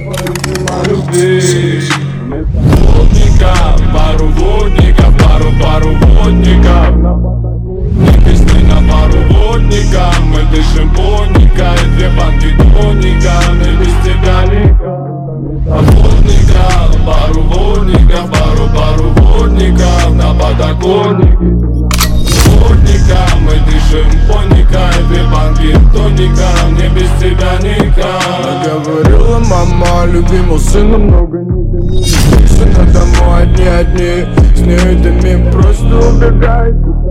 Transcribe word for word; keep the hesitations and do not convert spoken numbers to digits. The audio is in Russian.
любви. Водников, пару водников, пару, пару водников. Не песни на пару водников. Мы дышим поника и две банки тоника. Мы без тебя никак. Водников, пару водников, пару, пару водников на подоконнике. Водников, мы дышим поника и две банки тоника. Мне без тебя никак. Говорила мама, любимого сына много не дыми. Сына домой одни-одни, с нею дыми, просто убегай.